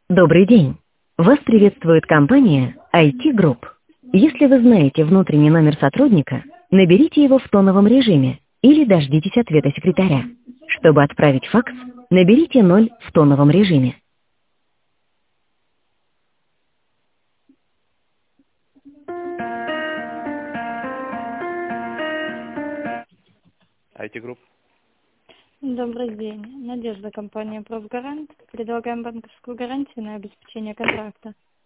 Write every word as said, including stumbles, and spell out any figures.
Добрый день. Вас приветствует компания ай ти Group. Если вы знаете внутренний номер сотрудника, наберите его в тоновом режиме или дождитесь ответа секретаря. Чтобы отправить факс, наберите ноль в тоновом режиме. ай ти Group. Добрый день. Надежда, компания «Профгарант». Предлагаем банковскую гарантию на обеспечение контракта.